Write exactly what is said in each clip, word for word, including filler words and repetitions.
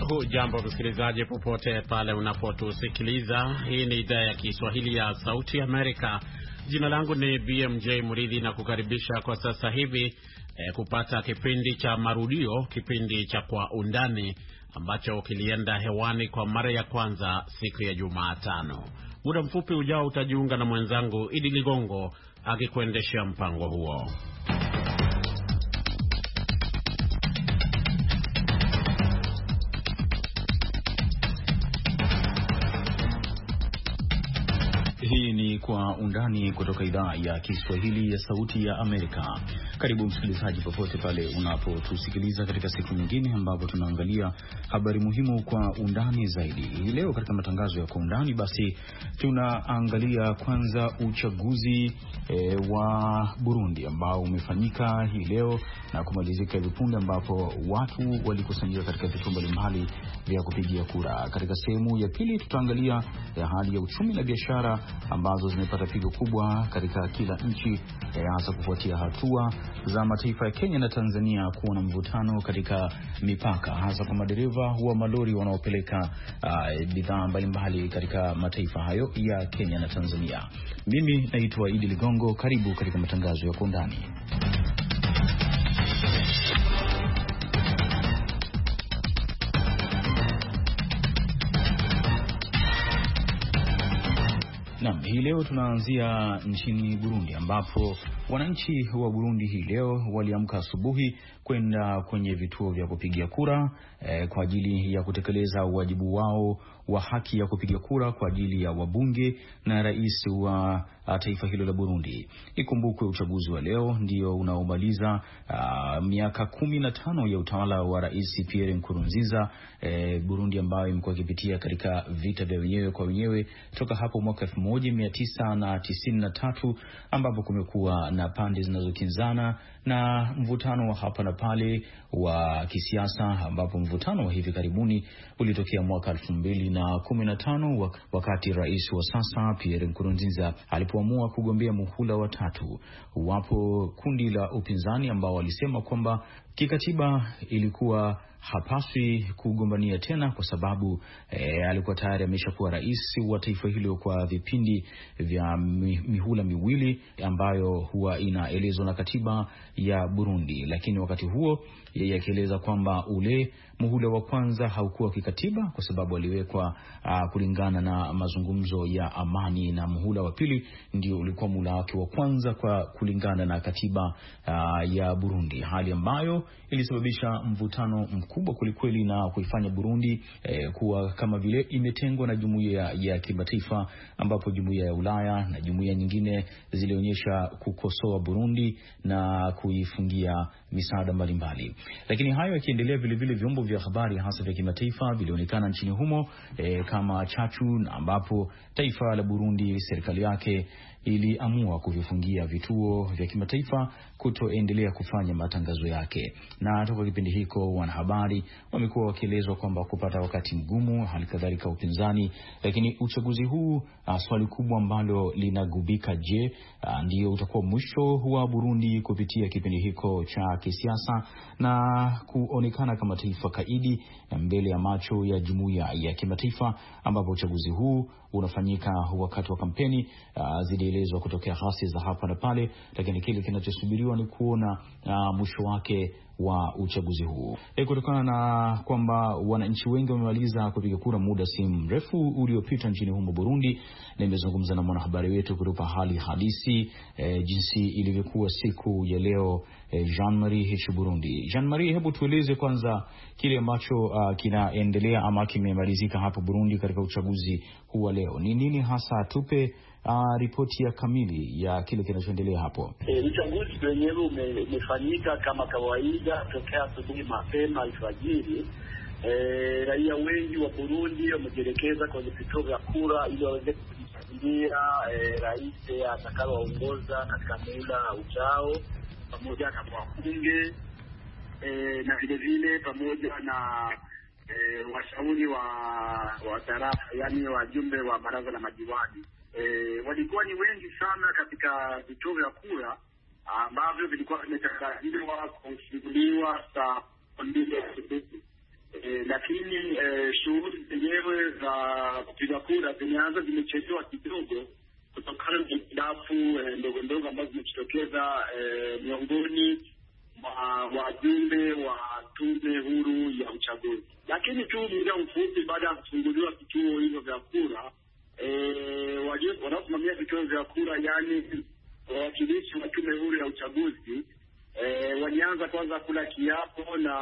Hujambo msikilizaji popote pale unapotusikiliza. Hii ni idhaa ya Kiswahili ya Sauti Amerika. Jina langu ni B M J Muridhi na kukaribisha kwa sasa hivi eh, kupata kipindi cha marudio, kipindi cha Kwa Undani ambacho kilienda hewani kwa mara ya kwanza siku ya Jumatano. Muda mfupi ujao utajiunga na mwenzangu Idi Ligongo akikuendeshea mpango huo. Hii ni Kwa Undani kutoka idhaa ya Kiswahili ya Sauti ya Amerika. Karibu msikilizaji popote pale unapotusikiliza katika siku nyingine ambapo tunaangalia habari muhimu kwa undani zaidi. Hii leo katika matangazo ya Kwa Undani basi tunaangalia kwanza uchaguzi e, wa Burundi ambao umefanyika hii leo na kumalizika hivi punde, ambapo watu walikusanyika katika vituo mbalimbali vya kupigia kura. Katika sehemu ya pili tutaangalia ya hali ya uchumi na biashara ambazo zimepata pigo kubwa katika kila nchi, hasa kufuatia hatua za mataifa ya Kenya na Tanzania kuwa na mvutano katika mipaka, hasa kwa madereva wa malori wanaopeleka uh, bidhaa mbalimbali katika mataifa hayo ya Kenya na Tanzania. Mimi naitwa Idi Ligongo, karibu katika matangazo ya Kwa Undani. Naam, hii leo tunaanzia nchini Burundi ambapo wananchi wa Burundi hii leo waliamka asubuhi kwenda kwenye vituo vya kupigia kura eh, kwa ajili ya kutekeleza wajibu wao wa haki ya kupiga kura kwa ajili ya wabunge na rais wa uh, taifa hilo la Burundi. Ikumbukwe uchaguzi wa leo ndio unaomaliza uh, miaka kumi na tano ya utawala wa Rais Pierre Nkurunziza, eh, Burundi ambayo imekuwa ikipitia katika vita vya wenyewe kwa wenyewe toka hapo mwaka elfu moja mia tisa tisini na tatu, ambapo kumekuwa na pande zinazokinzana na mvutano wa hapa na pale wa kisiasa, ambapo mvutano wa hivi karibuni ulitokea mwaka elfu mbili na kumi na tano wakati rais wa sasa Pierre Nkurunziza alipoamua kugombea muhula wa tatu. Wapo kundi la upinzani ambao walisema kwamba kikatiba ilikuwa hapaswi kugombania tena kwa sababu e, alikuwa tayari ameshakuwa rais wa taifa hilo kwa vipindi vya mihula miwili ambayo huwa inaelezwa na katiba ya Burundi. Lakini wakati huo yeye akieleza kwamba ule muhula wa kwanza haukuwa kikatiba kwa sababu aliwekwa uh, kulingana na mazungumzo ya amani, na muhula wa pili ndio ulikuwa muhula wake wa kwanza kwa kulingana na katiba uh, ya Burundi, hali ambayo ilisababisha mvutano mkubwa kulikweli na kuifanya Burundi eh, kuwa kama vile imetengwa na jumuiya ya kimataifa, ambapo jumuiya ya Ulaya na jumuiya nyingine zilionyesha kukosoa Burundi na kuifungia misaada mbalimbali. Lakini hayo yakiendelea, vile vile vyombo vya habari hasa vya kimataifa vilionekana nchini humo eh, kama chachu, ambapo taifa la Burundi, serikali yake iliamua kuvifungia vituo vya kimataifa kutoendelea kufanya matangazo yake. Na toka kipindi hiko wanahabari wamekuwa wakielezwa kwamba kupata wakati mgumu, hali kadhalika upinzani. Lakini uchaguzi huu uh, swali kubwa ambalo linagubika, je, uh, ndio utakuwa mwisho wa Burundi kupitia kipindi hiko cha kisiasa na kuonekana kama taifa kaidi mbele ya macho ya jumuiya ya kimataifa, ambapo uchaguzi huu unafanyika wakati wa kampeni, uh, zilielezwa kutokea ghasia za hapa na pale. Lakini kile kinachosubiriwa ni kuona uh, mwisho wake wa uchaguzi huu. E, kutokana na kwamba wananchi wengi wamemaliza kupiga kura muda si mrefu uliopita nchini humo Burundi, na nimezungumza na mwanahabari wetu kutupa hali halisi e, jinsi ilivyokuwa siku ya leo, e, Jean-Marie Hichu Burundi. Jean-Marie, hebu tueleze kwanza kile ambacho uh, kinaendelea ama kimemalizika hapo Burundi katika uchaguzi huu wa leo. Ni nini hasa? Tupe Uh, ripoti ya kamili ya kile kinachoendelea hapo. E, uchaguzi wenyewe umefanyika kama kawaida tokea asubuhi mapema alfajiri. E, raia wengi wa Burundi wamejielekeza kwenye vituo vya kura ili waweze kujichagulia e, rais atakayeongoza katika muda ujao, pamoja na wabunge e, na vile vile pamoja na e, washauri wa wa tarafa, yani wajumbe wa baraza la madiwani. E, walikuwa ni wengi sana katika vituo vya kura ambavyo vilikuwa vimetangazwa kufunguliwa saa mbili asubuhi. E, lakini e, shughuli zenyewe za kupiga kura zimeanza zimechelewa kidogo kutokana na hitilafu e, ndogo ndogo ambazo zimejitokeza e, miongoni mwa wajumbe wa tume huru ya uchaguzi. Lakini tu muda mfupi baada ya kufunguliwa vituo hivyo vya kura, e, wanaosimamia vituo vya kura, yani wawakilishi wa tume huru ya uchaguzi, e, walianza kwanza kula kiapo na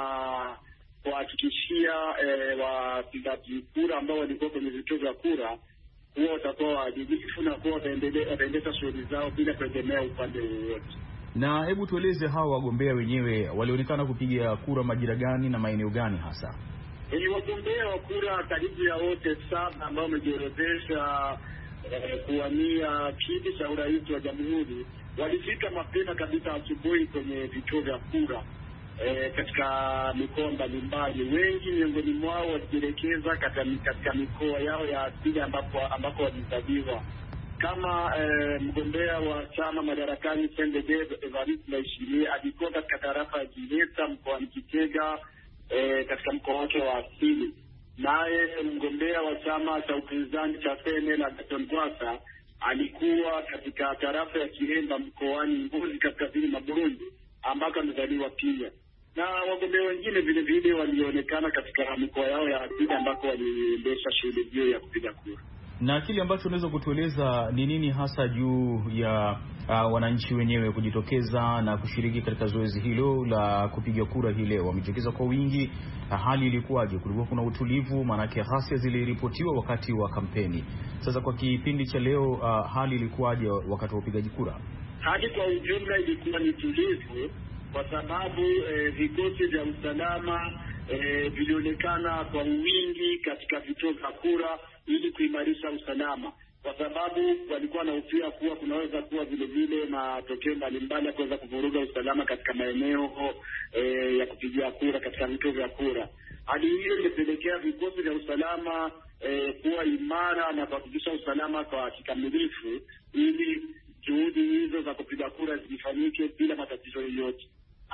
kuhakikishia e, wapigaji kura ambao walikuwa kwenye vituo vya kura huwa watakuwa waadilifu na kuwa wataendesha shughuli zao bila kuegemea upande wowote. Na hebu tueleze hawa wagombea wenyewe walionekana kupiga kura majira gani na maeneo gani hasa? Ni wagombea wa kura karibu ya wote saba ambao wamejiorodhesha eh, kuwania kiti cha urais wa jamhuri walifika mapema kabisa asubuhi kwenye vituo vya kura eh, katika mikoa mbalimbali. Wengi miongoni mwao walijielekeza katika mikoa yao ya asili ambapo ambapo walizaliwa. Kama eh, mgombea wa chama madarakani C N D D Evariste Ndayishimiye alikuwa katika tarafa ya Giheta mkoani Gitega eh, katika mkoa wake wa asili. Naye mgombea wa chama cha upinzani cha C N L Agathon Rwasa alikuwa katika tarafa ya Kiremba mkoani Ngozi kaskazini mwa Burundi ambako amezaliwa pia. Na wagombea wengine vile vile walionekana katika mikoa yao ya asili ambako waliendesha shughuli hiyo ya kupiga kura. Na kile ambacho unaweza kutueleza ni nini hasa juu ya uh, wananchi wenyewe kujitokeza na kushiriki katika zoezi hilo la kupiga kura hii leo? Wamejitokeza kwa wingi. Uh, hali ilikuwaje? Kulikuwa kuna utulivu? Maanake ghasia ziliripotiwa wakati wa kampeni. Sasa kwa kipindi cha leo uh, hali ilikuwaje wakati wa upigaji kura? Hali kwa ujumla ilikuwa ni tulivu kwa sababu eh, vikosi vya usalama eh, vilionekana kwa wingi katika vituo vya kura ili kuimarisha usalama, kwa sababu walikuwa na hofia kuwa kunaweza kuwa vile vile matokeo mbalimbali ya kuweza kuvuruga usalama katika maeneo e, ya kupigia kura katika vituo vya kura. Hali hiyo imepelekea vikosi vya usalama e, kuwa imara na kuhakikisha usalama kwa kikamilifu ili juhudi hizo za kupiga kura zifanyike bila matatizo yoyote.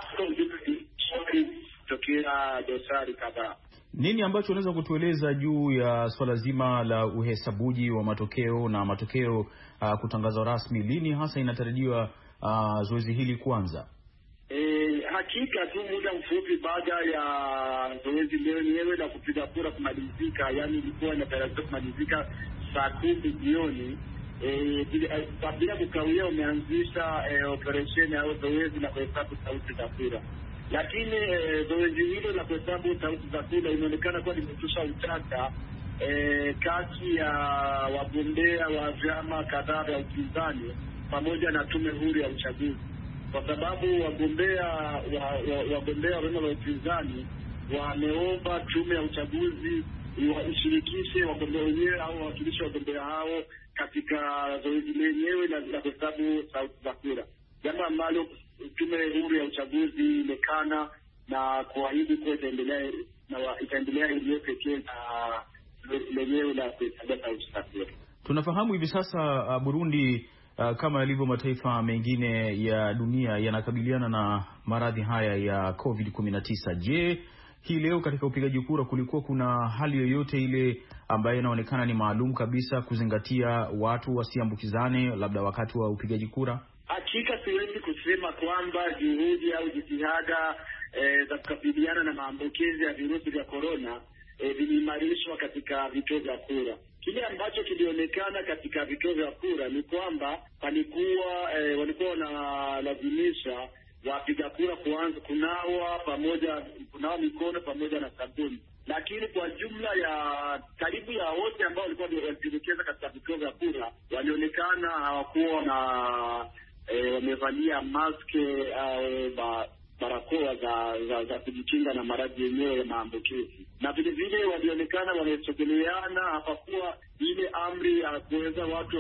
Tokea dosari kadhaa. Nini ambacho unaweza kutueleza juu ya swala zima la uhesabuji wa matokeo na matokeo uh, kutangazwa rasmi? Lini hasa inatarajiwa uh, zoezi hili kuanza? E, hakika tu muda mfupi baada ya zoezi lenyewe la kupiga kura kumalizika, yani ilikuwa inatarajiwa kumalizika saa kumi jioni. E, bila kukawia umeanzisha e, operesheni au zoezi la kuhesabu sauti za kura. Lakini e, zoezi hilo la kuhesabu sauti za kura inaonekana kuwa limetusha utata e, kati ya wagombea wa vyama kadhaa vya upinzani pamoja na tume huru ya uchaguzi, kwa sababu wagombea wa, wagombea wa vyama vya upinzani wameomba tume ya uchaguzi ishirikishe wagombea wenyewe au wawakilishi wagombea hao katika zoezi lenyewe la kuhesabu sauti za kura, jambo ambalo tume huru ya uchaguzi imekana na kuahidi kuwa itaendelea na itaendelea ile pekee na lenyewe la kuhesabu sauti za kura. Tunafahamu hivi sasa uh, Burundi uh, kama yalivyo mataifa mengine ya dunia yanakabiliana na maradhi haya ya covid kumi na tisa. Je, hii leo katika upigaji kura kulikuwa kuna hali yoyote ile ambayo inaonekana ni maalum kabisa kuzingatia watu wasiambukizane labda wakati wa upigaji kura? Hakika siwezi kusema kwamba juhudi au jitihada e, za kukabiliana na maambukizi ya virusi vya korona e, viliimarishwa katika vituo vya kura. Kile ambacho kilionekana katika vituo vya kura ni kwamba palikuwa e, walikuwa wanalazimisha wapiga kura kuanza kunawa pamoja kunawa mikono pamoja na sabuni, lakini kwa jumla ya karibu ya wote ambao walikuwa walipendekeza katika vituo vya kura walionekana hawakuwa na e, wamevalia maske au ba, barakoa za za, za kujikinga na maradhi yenyewe ya maambukizi, na vile vile walionekana wamesogeleana. Hapakuwa ile amri ya kuweza watu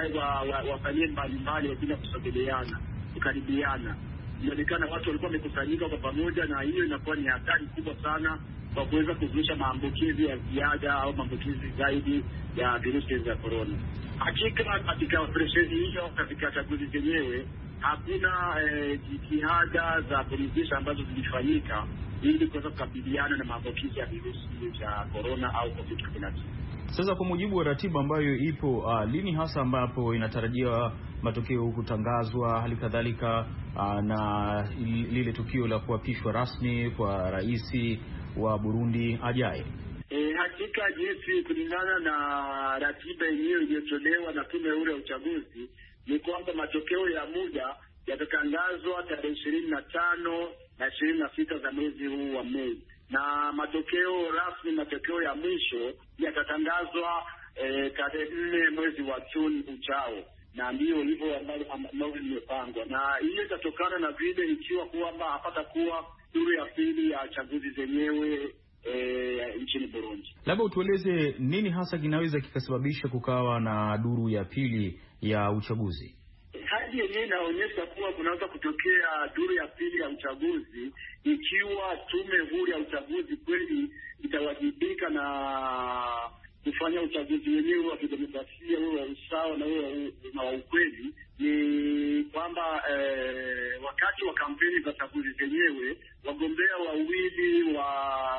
wakalie mbalimbali bila kusogeleana kukaribiana. Inaonekana watu walikuwa wamekusanyika kwa pamoja, na hiyo inakuwa ni hatari kubwa sana kwa kuweza kuzusha maambukizi ya ziada au maambukizi zaidi ya virusi vya korona. Hakika katika operesheni hiyo, katika chaguzi zenyewe hakuna eh, jitihada za kuridhisha ambazo zilifanyika ili kuweza kukabiliana na maambukizi ya virusi vya corona au covid kumi na tisa. Sasa kwa mujibu wa ratiba ambayo ipo, uh, lini hasa ambapo inatarajiwa matokeo kutangazwa, hali kadhalika uh, na lile tukio la kuapishwa rasmi kwa rais wa Burundi ajaye? E, hakika jinsi kulingana na ratiba yenyewe iliyotolewa na tume huru ya uchaguzi ni kwamba matokeo ya muda yatatangazwa tarehe ishirini na tano na ishirini na sita za mwezi huu wa Mei, na matokeo rasmi, matokeo ya mwisho yatatangazwa e, tarehe nne mwezi wa Juni ujao, na ndiyo hivyo ambavyo vimepangwa, na hiyo itatokana na vile ikiwa kwamba hapata kuwa duru ya pili ya chaguzi zenyewe E, nchini Burundi. Labda utueleze nini hasa kinaweza kikasababisha kukawa na duru ya pili ya uchaguzi? Hali yenyewe inaonyesha kuwa kunaweza kutokea duru ya pili ya uchaguzi ikiwa tume huru ya uchaguzi kweli itawajibika na kufanya uchaguzi wenyewe wa kidemokrasia, huo wa usawa na huo na wa ukweli. Ni kwamba eh, wakati wa kampeni za chaguzi zenyewe wagombea wawili wa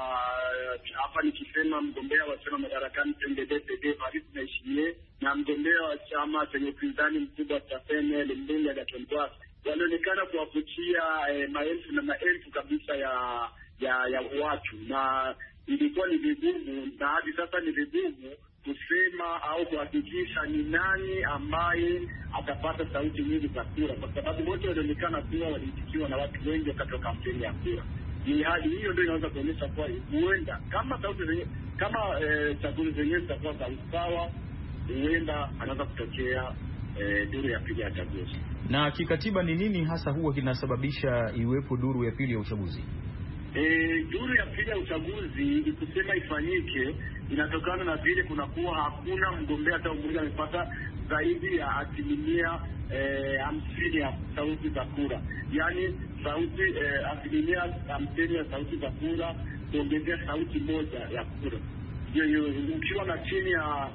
hapa nikisema mgombea wa chama madarakani C N D D F D D Paris Ndayishimiye na mgombea wa chama chenye upinzani mkubwa cha P N L Mbunge Agathon Rwasa walionekana kuwavutia eh, maelfu na maelfu kabisa ya ya ya watu, na ilikuwa ni vigumu na hadi sasa ni vigumu kusema au kuhakikisha ni nani ambaye atapata sauti nyingi za kura, kwa sababu wote walionekana kuwa waliitikiwa na watu wengi wakati wa kampeni ya kura. Ni hali hiyo ndio inaweza kuonyesha kuwa huenda kama sauti zenye kama e, chaguzi zenyewe zitakuwa za usawa, huenda anaweza kutokea e, duru ya pili ya chaguzi. Na kikatiba ni nini hasa huwa kinasababisha iwepo duru ya pili ya uchaguzi? E, duru ya pili ya uchaguzi ikusema ifanyike inatokana na vile kunakuwa hakuna mgombea hata mmoja amepata zaidi ya asilimia hamsini e, ya sauti za kura, yaani sauti e, asilimia hamsini ya sauti za kura kuongezea sauti moja ya kura. Ndio ukiwa na chini ya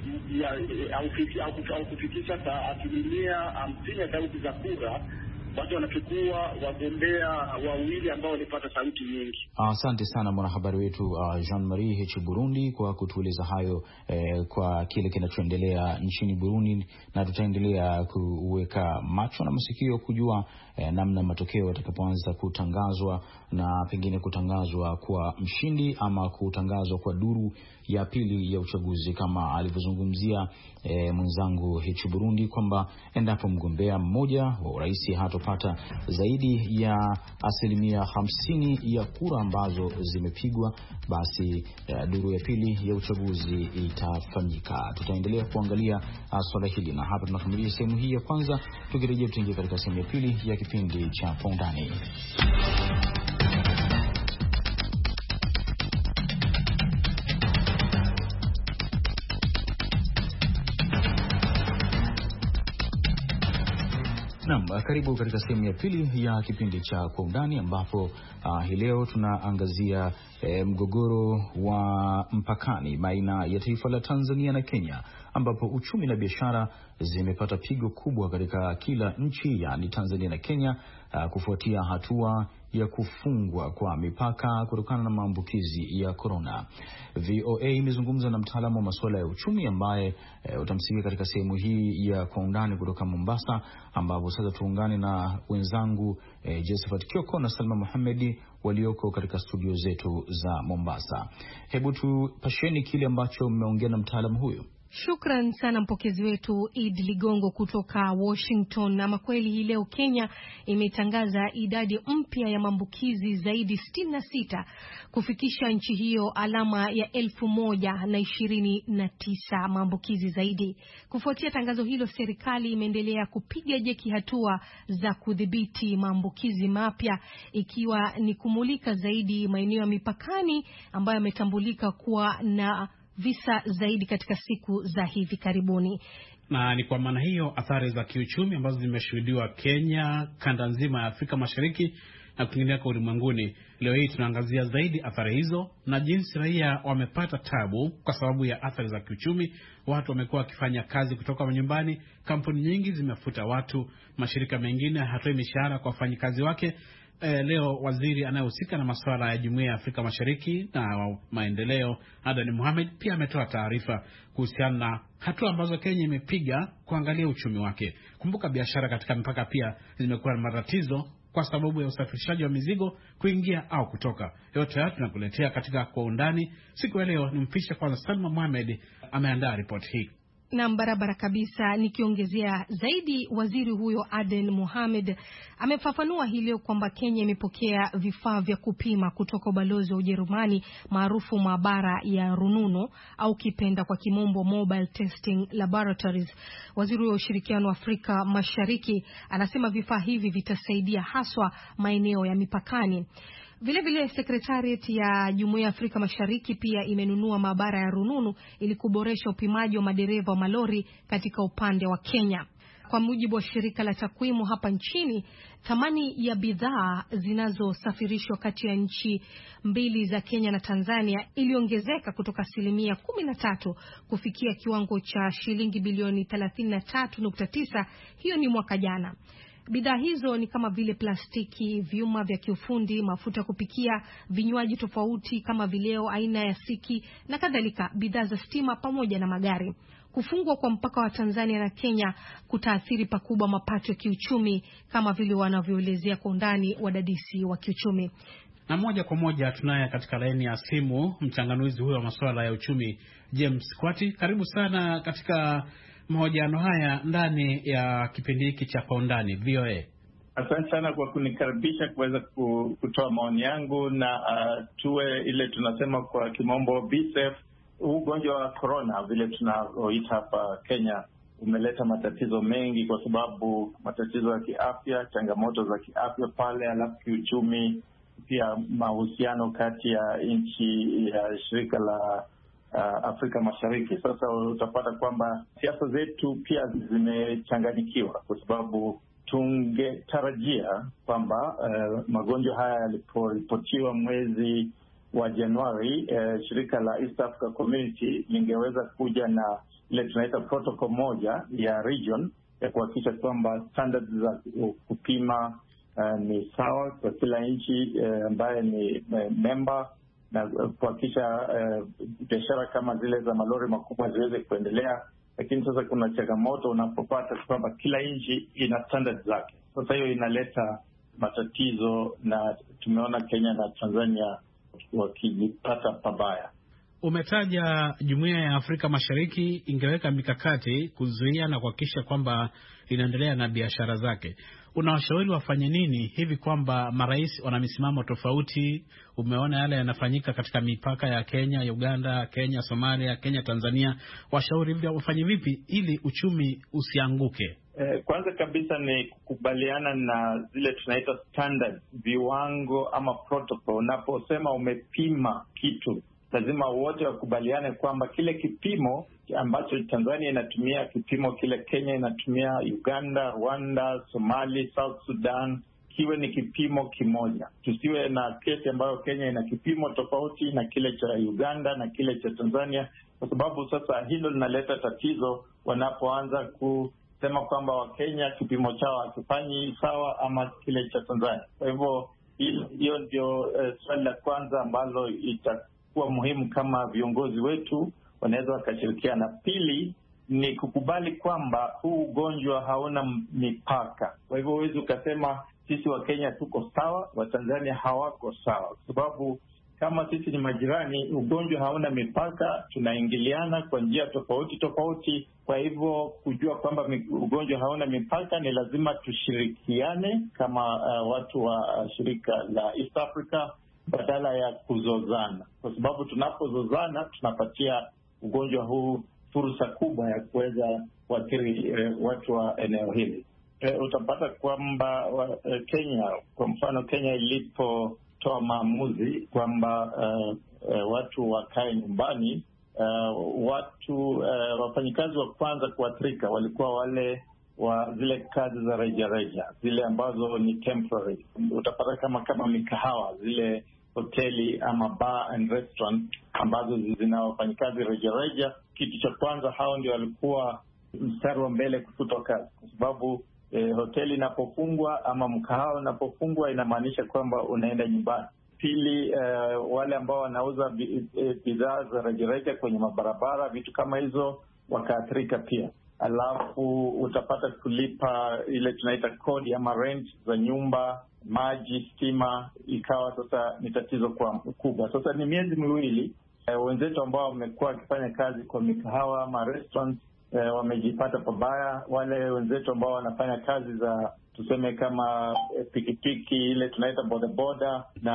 au kufikisha asilimia hamsini ya sauti za kura, watu wanachukua wagombea wawili ambao walipata sauti nyingi. Asante sana mwanahabari wetu uh, Jean Marie Hichi Burundi kwa kutueleza hayo eh, kwa kile kinachoendelea nchini Burundi, na tutaendelea kuweka macho na masikio kujua eh, namna matokeo yatakapoanza kutangazwa na pengine kutangazwa kwa mshindi ama kutangazwa kwa duru ya pili ya uchaguzi, kama alivyozungumzia eh, mwenzangu Hichi Burundi kwamba endapo mgombea mmoja wa urais hatopata zaidi ya asilimia hamsini ya kura ambazo zimepigwa, basi uh, duru ya pili ya uchaguzi itafanyika. Tutaendelea kuangalia uh, swala hili, na hapa tunakamilisha sehemu hii ya kwanza. Tukirejea tutaingia katika sehemu ya pili ya kipindi cha Kwa Undani. Naam, karibu katika sehemu ya pili ya kipindi cha Kwa Undani, ambapo uh, hii leo tunaangazia eh, mgogoro wa mpakani baina ya taifa la Tanzania na Kenya, ambapo uchumi na biashara zimepata pigo kubwa katika kila nchi, yani Tanzania na Kenya, uh, kufuatia hatua ya kufungwa kwa mipaka kutokana na maambukizi ya corona. V O A imezungumza na mtaalamu wa masuala ya uchumi ambaye e, utamsikia katika sehemu hii ya Kwa Undani kutoka Mombasa, ambapo sasa tuungane na wenzangu e, Josephat Kioko na Salma Mohamed walioko katika studio zetu za Mombasa. Hebu tupasheni kile ambacho mmeongea na mtaalamu huyu. Shukran sana mpokezi wetu Id Ligongo kutoka Washington. Na kweli hii leo Kenya imetangaza idadi mpya ya maambukizi zaidi sitini na sita kufikisha nchi hiyo alama ya elfu moja na ishirini na tisa maambukizi zaidi. Kufuatia tangazo hilo, serikali imeendelea kupiga jeki hatua za kudhibiti maambukizi mapya, ikiwa ni kumulika zaidi maeneo ya mipakani ambayo yametambulika kuwa na visa zaidi katika siku za hivi karibuni. Na ni kwa maana hiyo athari za kiuchumi ambazo zimeshuhudiwa Kenya, kanda nzima ya Afrika Mashariki na kwingineko ulimwenguni. Leo hii tunaangazia zaidi athari hizo na jinsi raia wamepata tabu kwa sababu ya athari za kiuchumi. Watu wamekuwa wakifanya kazi kutoka nyumbani, kampuni nyingi zimefuta watu, mashirika mengine hatoi mishahara kwa wafanyikazi wake. E, leo waziri anayehusika na masuala ya Jumuiya ya Afrika Mashariki na maendeleo, Adan Mohamed, pia ametoa taarifa kuhusiana na hatua ambazo Kenya imepiga kuangalia uchumi wake. Kumbuka biashara katika mipaka pia zimekuwa na matatizo kwa sababu ya usafirishaji wa mizigo kuingia au kutoka. Yote haya tunakuletea katika Kwa Undani. Siku ya leo nimpishe kwanza Salma Mohamed ameandaa ripoti hii. Na barabara kabisa, nikiongezea zaidi, waziri huyo Adan Mohamed amefafanua hii leo kwamba Kenya imepokea vifaa vya kupima kutoka ubalozi wa Ujerumani maarufu maabara ya rununu au kipenda kwa kimombo Mobile Testing Laboratories. Waziri huyo ushirikiano wa Afrika Mashariki anasema vifaa hivi vitasaidia haswa maeneo ya mipakani. Vile vile Secretariat ya Jumuiya ya Afrika Mashariki pia imenunua maabara ya rununu ili kuboresha upimaji wa madereva wa malori katika upande wa Kenya. Kwa mujibu wa shirika la takwimu hapa nchini, thamani ya bidhaa zinazosafirishwa kati ya nchi mbili za Kenya na Tanzania iliongezeka kutoka asilimia kumi na tatu kufikia kiwango cha shilingi bilioni thelathini na tatu nukta tisa. Hiyo ni mwaka jana. Bidhaa hizo ni kama vile plastiki, vyuma vya kiufundi, mafuta kupikia, vinywaji tofauti kama vileo aina ya siki na kadhalika, bidhaa za stima pamoja na magari. Kufungwa kwa mpaka wa Tanzania na Kenya kutaathiri pakubwa mapato ya kiuchumi kama vile wanavyoelezea kwa undani wadadisi wa kiuchumi. Na moja kwa moja tunaye katika laini ya simu mchanganuzi huyo wa masuala ya uchumi, James Kwati. Karibu sana katika mahojiano haya ndani ya kipindi hiki cha Kwa Undani V O A. Asante sana kwa kunikaribisha kuweza kutoa maoni yangu na uh, tuwe ile tunasema kwa kimombo be safe. Ugonjwa wa corona vile tunaoita hapa Kenya umeleta matatizo mengi kwa sababu matatizo ya kiafya, changamoto za kiafya pale, alafu kiuchumi pia mahusiano kati ya nchi ya shirika la Uh, Afrika Mashariki. Sasa utapata kwamba siasa zetu pia zimechanganyikiwa kwa sababu tungetarajia kwamba uh, magonjwa haya yaliporipotiwa mwezi wa Januari, uh, shirika la East Africa Community lingeweza kuja na ile tunaita protocol moja ya region ya kuhakikisha kwamba standards za kupima uh, ni sawa kwa kila nchi uh, ambaye ni uh, member, na kuhakikisha uh, biashara kama zile za malori makubwa ziweze kuendelea. Lakini sasa kuna changamoto unapopata kwamba kila nchi ina standards zake. Sasa hiyo inaleta matatizo na tumeona Kenya na Tanzania wakijipata pabaya. Umetaja Jumuiya ya Afrika Mashariki ingeweka mikakati kuzuia na kuhakikisha kwamba inaendelea na biashara zake. Unawashauri wafanye nini hivi kwamba marais wana misimamo tofauti? Umeona yale yanafanyika katika mipaka ya Kenya, Uganda, Kenya, Somalia, Kenya, Tanzania. Washauri vile wafanye vipi ili uchumi usianguke? Eh, kwanza kabisa ni kukubaliana na zile tunaita standard, viwango ama protocol. Unaposema umepima kitu, lazima wote wakubaliane kwamba kile kipimo ambacho Tanzania inatumia, kipimo kile Kenya inatumia, Uganda, Rwanda, Somali, South Sudan, kiwe ni kipimo kimoja. Tusiwe na kesi ambayo Kenya ina kipimo tofauti na kile cha Uganda na kile cha Tanzania, kwa sababu sasa hilo linaleta tatizo wanapoanza kusema kwamba Wakenya kipimo chao hakifanyi sawa ama kile cha Tanzania. Kwa hivyo hiyo ndio uh, swali la kwanza ambalo itakuwa muhimu kama viongozi wetu wanaweza wakashirikiana. Pili ni kukubali kwamba huu ugonjwa hauna mipaka. Kwa hivyo huwezi ukasema sisi wa Kenya tuko sawa, wa Tanzania hawako sawa, kwa sababu kama sisi ni majirani, ugonjwa hauna mipaka, tunaingiliana kwa njia tofauti tofauti. Kwa hivyo kujua kwamba ugonjwa hauna mipaka, ni lazima tushirikiane kama uh, watu wa uh, shirika la East Africa badala ya kuzozana, kwa sababu tunapozozana tunapatia ugonjwa huu fursa kubwa ya kuweza kuathiri eh, watu wa eneo hili. Eh, utapata kwamba eh, Kenya, kwa mfano Kenya ilipotoa maamuzi kwamba eh, eh, watu wakae nyumbani, eh, watu eh, wafanyikazi wa kwanza kuathirika walikuwa wale wa zile kazi za reja reja, zile ambazo ni temporary. Utapata kama kama mikahawa, zile hoteli ama bar and restaurant ambazo zina wafanyikazi reja reja. Kitu cha kwanza, hao ndio walikuwa mstari wa mbele kufutwa kazi, kwa sababu eh, hoteli inapofungwa ama mkahawa unapofungwa inamaanisha kwamba unaenda nyumbani. Pili, eh, wale ambao wanauza bidhaa za rejareja kwenye mabarabara, vitu kama hizo, wakaathirika pia. Alafu utapata kulipa ile tunaita kodi ama rent za nyumba, maji, stima, ikawa sasa ni tatizo kwa kubwa. Sasa ni miezi miwili eh, wenzetu ambao wamekuwa wakifanya kazi kwa mikahawa ama restaurants eh, wamejipata pabaya. Wale wenzetu ambao wanafanya kazi za tuseme kama pikipiki, ile tunaita bodaboda na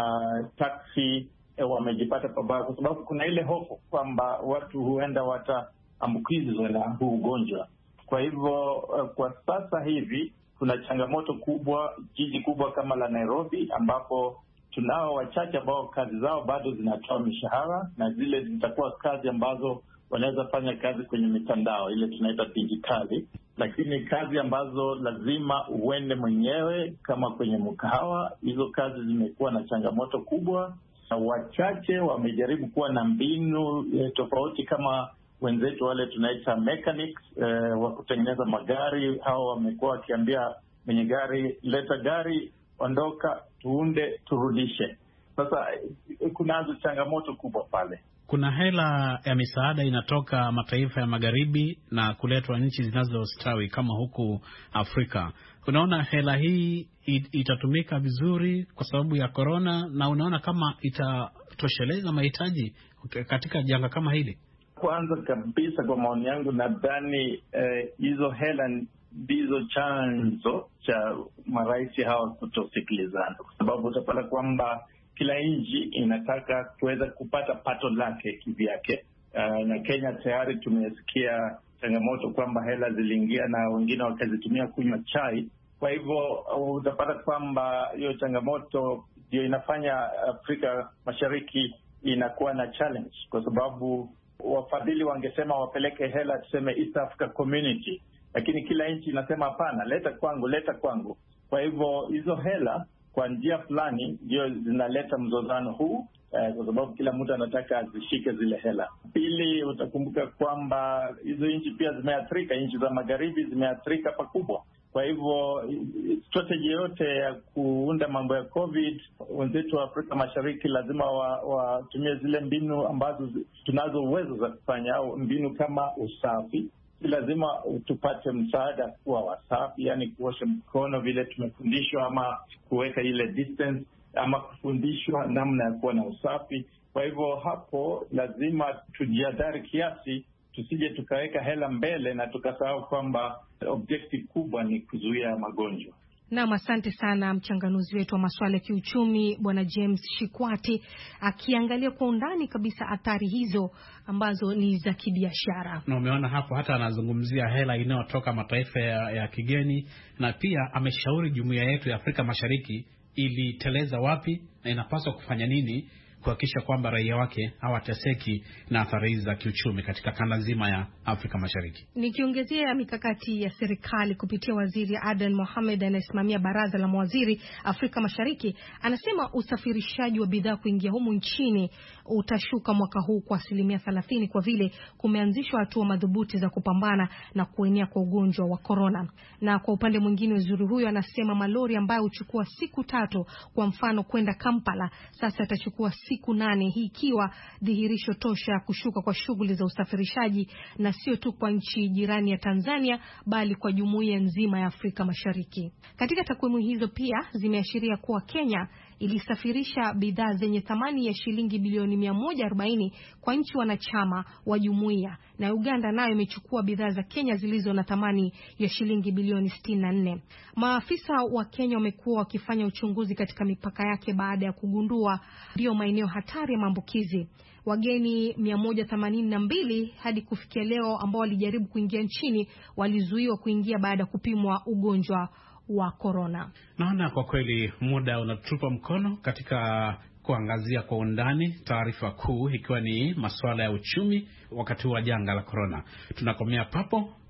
taxi, eh, wamejipata pabaya, kwa sababu kuna ile hofu kwamba watu huenda wataambukizwa na huu ugonjwa. Kwa hivyo kwa sasa hivi kuna changamoto kubwa jiji kubwa kama la Nairobi, ambapo tunao wachache ambao kazi zao bado zinatoa mishahara, na zile zitakuwa kazi ambazo wanaweza fanya kazi kwenye mitandao, ile tunaita dijitali. Lakini kazi ambazo lazima uende mwenyewe kama kwenye mkahawa, hizo kazi zimekuwa na changamoto kubwa. Na wachache wamejaribu kuwa na mbinu eh, tofauti, kama wenzetu wale tunaita mechanics eh, wa kutengeneza magari. Hao wamekuwa wakiambia mwenye gari, leta gari, ondoka, tuunde, turudishe. Sasa kunazo changamoto kubwa pale. Kuna hela ya misaada inatoka mataifa ya magharibi na kuletwa nchi zinazostawi kama huku Afrika. Unaona hela hii itatumika vizuri kwa sababu ya corona, na unaona kama itatosheleza mahitaji katika janga kama hili? Kwanza kabisa, kwa maoni yangu, nadhani eh, hizo hela ndizo chanzo cha marais hawa kutosikilizana, kwa sababu utapata kwamba kila nchi inataka kuweza kupata pato lake kivyake. Uh, na Kenya tayari tumesikia changamoto kwamba hela ziliingia na wengine wakazitumia kunywa chai. Kwa hivyo utapata kwamba hiyo changamoto ndio inafanya Afrika Mashariki inakuwa na challenge, kwa sababu wafadhili wangesema wapeleke hela tuseme East Africa Community, lakini kila nchi inasema hapana, leta kwangu, leta kwangu. Kwa hivyo hizo hela kwa njia fulani ndio zinaleta mzozano huu, eh, kwa sababu kila mtu anataka azishike zile hela. Pili, utakumbuka kwamba hizo nchi pia zimeathirika, nchi za magharibi zimeathirika pakubwa. Kwa hivyo strategy yote ya kuunda mambo ya COVID, wenzetu wa Afrika Mashariki lazima watumie wa zile mbinu ambazo tunazo uwezo za kufanya, au mbinu kama usafi. Si lazima tupate msaada kuwa wasafi, yani kuosha mkono vile tumefundishwa, ama kuweka ile distance, ama kufundishwa namna ya kuwa na usafi. Kwa hivyo hapo lazima tujiadhari kiasi, tusije tukaweka hela mbele na tukasahau kwamba objective kubwa ni kuzuia magonjwa. Naam, asante sana mchanganuzi wetu wa masuala ya kiuchumi Bwana James Shikwati, akiangalia kwa undani kabisa athari hizo ambazo ni za kibiashara. Na umeona hapo hata anazungumzia hela inayotoka mataifa ya, ya kigeni, na pia ameshauri jumuiya yetu ya Afrika Mashariki iliteleza wapi na inapaswa kufanya nini kuhakikisha kwamba raia wake hawateseki na athari za kiuchumi katika kanda nzima ya Afrika Mashariki. Nikiongezea mikakati ya serikali kupitia Waziri Adan Mohamed anayesimamia baraza la mawaziri Afrika Mashariki, anasema usafirishaji wa bidhaa kuingia humu nchini utashuka mwaka huu kwa asilimia thelathini, kwa vile kumeanzishwa hatua madhubuti za kupambana na kuenea kwa ugonjwa wa corona. Na kwa upande mwingine, waziri huyo anasema malori ambayo huchukua siku tatu kwa mfano kwenda Kampala sasa yatachukua siku nane, hii ikiwa dhihirisho tosha ya kushuka kwa shughuli za usafirishaji, na sio tu kwa nchi jirani ya Tanzania bali kwa jumuiya nzima ya Afrika Mashariki. Katika takwimu hizo pia zimeashiria kuwa Kenya ilisafirisha bidhaa zenye thamani ya shilingi bilioni mia moja arobaini kwa nchi wanachama wa jumuiya, na Uganda nayo imechukua bidhaa za Kenya zilizo na thamani ya shilingi bilioni sitini na nne. Maafisa wa Kenya wamekuwa wakifanya uchunguzi katika mipaka yake baada ya kugundua ndio maeneo hatari ya maambukizi. Wageni mia moja themanini na mbili hadi kufikia leo ambao walijaribu kuingia nchini walizuiwa kuingia baada ya kupimwa ugonjwa wa corona. Naona kwa kweli muda unatupa mkono katika kuangazia kwa undani taarifa kuu, ikiwa ni masuala ya uchumi wakati wa janga la corona. Tunakomea papo.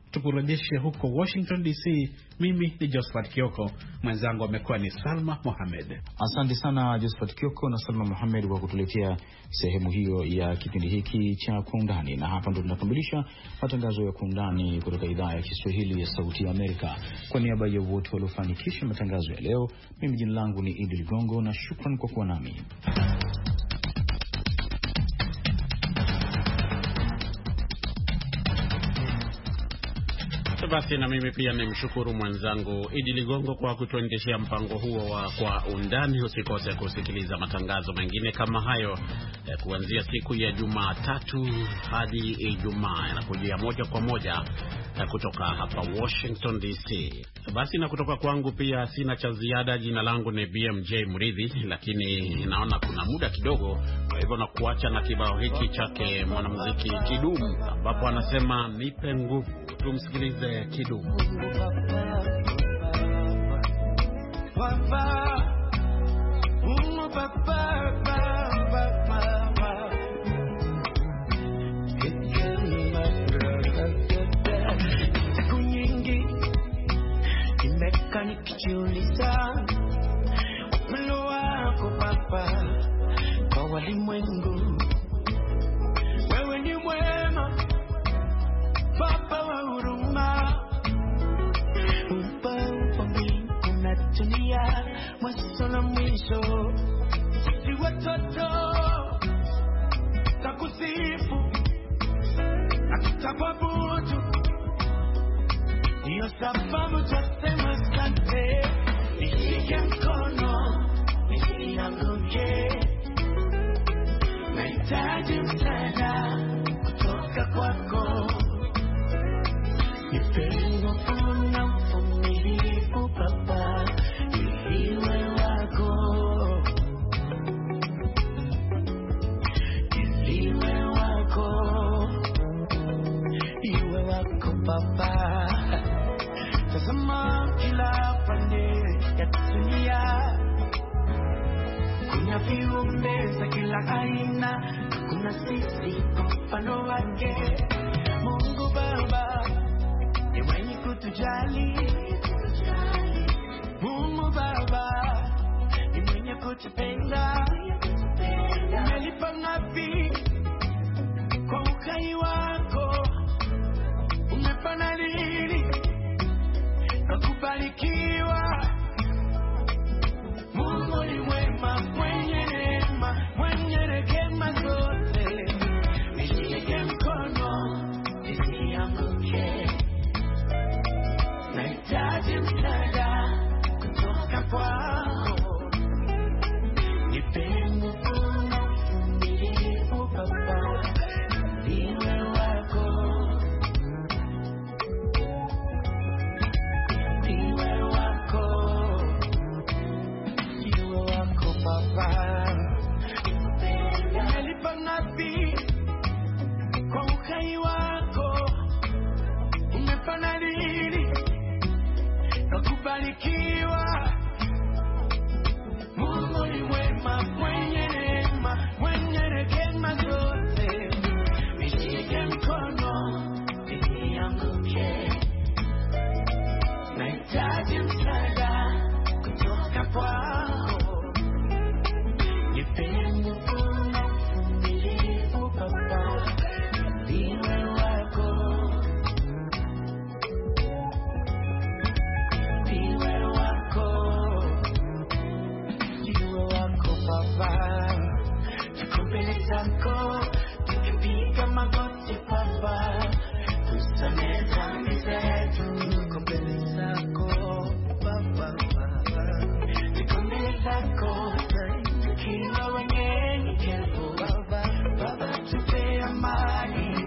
tukurejeshe huko Washington D C. Mimi ni Josephat Kioko, mwenzangu amekuwa ni Salma Mohamed. Asante sana Josephat Kioko na Salma Mohamed kwa kutuletea sehemu hiyo ya kipindi hiki cha Kwa Undani, na hapa ndo tunakamilisha matangazo ya Kwa Undani kutoka idhaa ya Kiswahili ya Sauti ya Amerika. Kwa niaba ya wote waliofanikisha matangazo ya leo, mimi jina langu ni Idi Ligongo na shukran kwa kuwa nami. Basi na mimi pia nimshukuru mwenzangu Idi Ligongo kwa kutuendeshea mpango huo wa Kwa Undani. Usikose kusikiliza matangazo mengine kama hayo eh, kuanzia siku ya Jumatatu hadi Ijumaa, yanakujia moja kwa moja eh, kutoka hapa Washington D C. Basi na kutoka kwangu pia sina cha ziada. Jina langu ni B M J Mridhi, lakini naona kuna muda kidogo, kwa hivyo na kuacha na kibao hiki chake mwanamuziki Kidumu, ambapo anasema nipe nguvu. Tumsikilize Kidumu. Papa, umo papa, papa, papa. Siku nyingi nimekaa nikijiuliza upendo wako papa kwa walimwengu. Wewe ni mwema papa wa huruma, upa upambi unatulia mwanzo na mwisho. Si watoto takusifu na tutakuabudu, ndiyo sababu twasema asante. Nishike mkono nisianguke, nahitaji msaada kutoka kwako. Nipe nguvu na uvumilivu papa, iwe wako, iwe wako, iwe wako papa. Tazama kila pande ya dunia, kuna viumbe za kila aina, kuna sisi mfano wake. Mungu Baba ni mwenye kutujali, Mungu Baba ni mwenye kutupenda. Umelipa ngapi kwa uhai wako, umefanya nini na kubarikiwa. Mungu ni mwema, mwenye neema, mwenye rehema zote. Nishike mkono nisianguke, nahitaji msaada kutoka kwako. Nipe nguvu na uvumilivu papa, iwe wako, iwe wako, iwe wako papa. Umelipa ngapi kwa uhai wako, umefanya nini na kubarikiwa. Mungu ni mwema, mwenye neema, mwenye rehema zote. Nishike mkono nisianguke, nahitaji msaada kutoka kwako. Nipe nguvu na uvumilivu papa, iwe wako, iwe wako, iwe wako papa. Tuko mbele zako tukipiga magoti papa, tusamehe dhambi zetu. Tuko mbele zako papa, tuko mbele zako tukiwa wenyenyekevu baba. Baba tupe amani,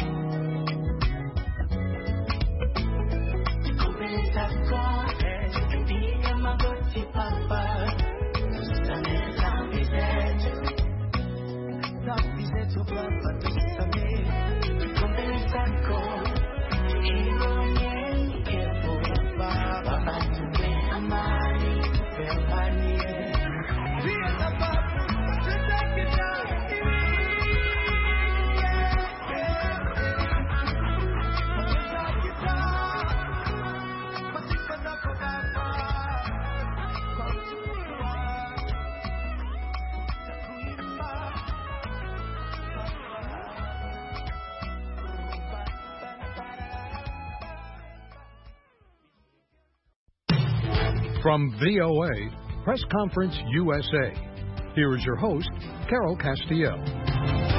tuko mbele zako tukipiga magoti papa, tusamehe dhambi zetu, dhambi zetu baba tusamehe. Tuko mbele zako tukiwa wenyenyekevu baba. Baba tupe amani, tupe amani. Pia sababu tutakita hivi, yeah, yeah. Tutakita From V O A, Press Conference U S A, here is your host, Carol Castiel.